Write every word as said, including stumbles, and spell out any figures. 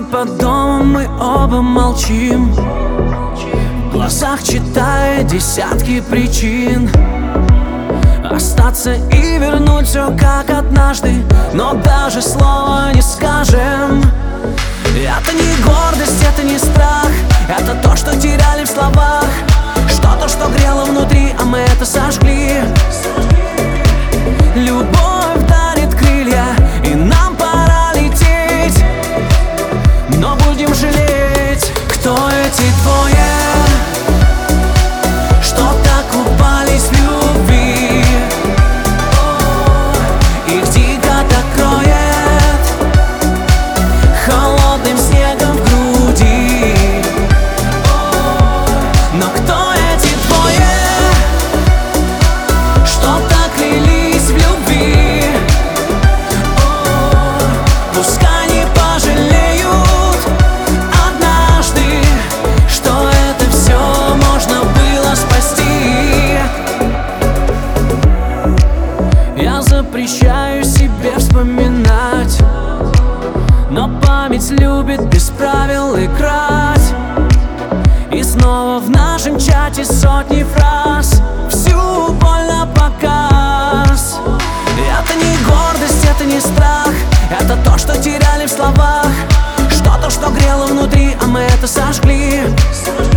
под домом мы оба молчим, в глазах читая десятки причин остаться и вернуть все как однажды, но даже слова не скажем. Это не гордость, это не страх, это то, что теряли в словах, что-то, что грело внутри, а мы это сожгли. Любовь дарит крылья, и нам пора лететь, но будем жалеть, кто эти двое, что так упались в любви. Их дико так кроет холодным снегом в груди. Но кто эти двое, что так клялись в любви? Пускай не пожалеют однажды, что это все можно было спасти. Я запрещаю себе вспоминать, но память любит без правил играть. И снова в нашем чате сотни фраз, всю боль на показ. Это не гордость, это не страх, это то, что теряли в словах, что-то, что грело внутри, а мы это сожгли.